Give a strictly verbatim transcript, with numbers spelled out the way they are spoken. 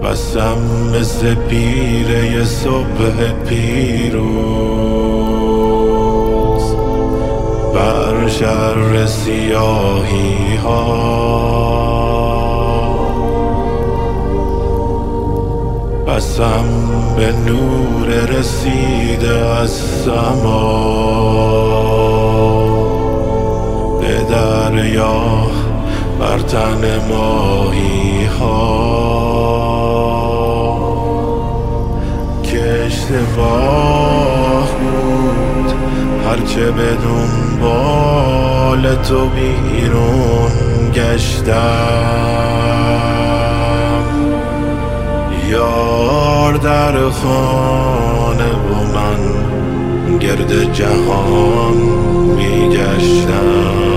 بسم مثل پیره صبح پیروز بر شر سیاهی ها. بسم به نور رسیده از سما به دریا بر تن ماهی ها که اشتباه بود هرچه به دنبال تو بیرون گشتم. یار در خانه و من گرد جهان میگشتم.